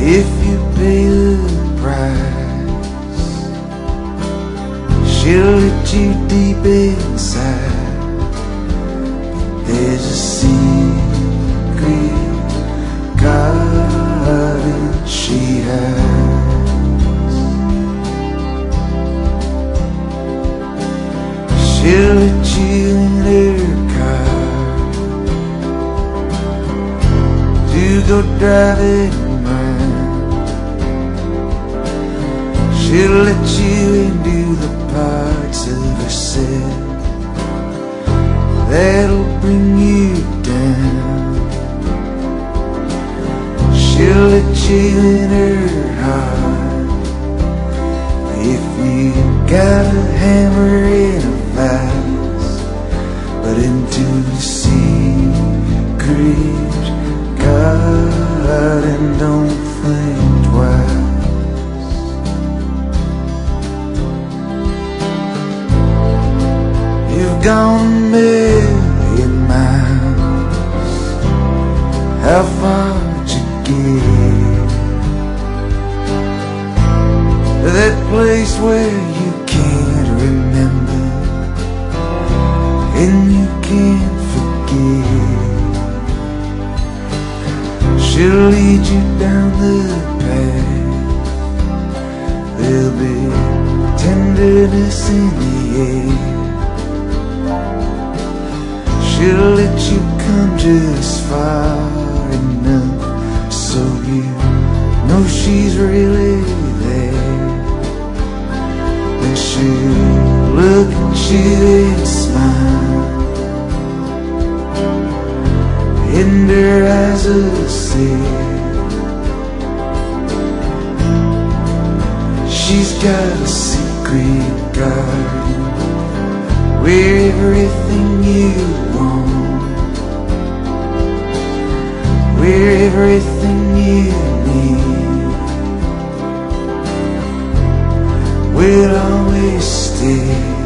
If you pay the price, she'll let you deep inside. There's a secret garden she has. She'll let you in her car to go driving around. She'll let you into the parts of herself that'll bring you down. She'll let you in her heart if you got a hammer and a vise, but into the secret garden, don't think twice. You've gone a million miles. How far'd you get? That place where you can't remember and you can't forget. She'll lead you down the path. There'll be tenderness in the air. She'll let you come just far enough so you know she's really there. Then she'll look at you and smile, and her eyes will say she's got a secret garden where everything you want, where everything you need will always stay.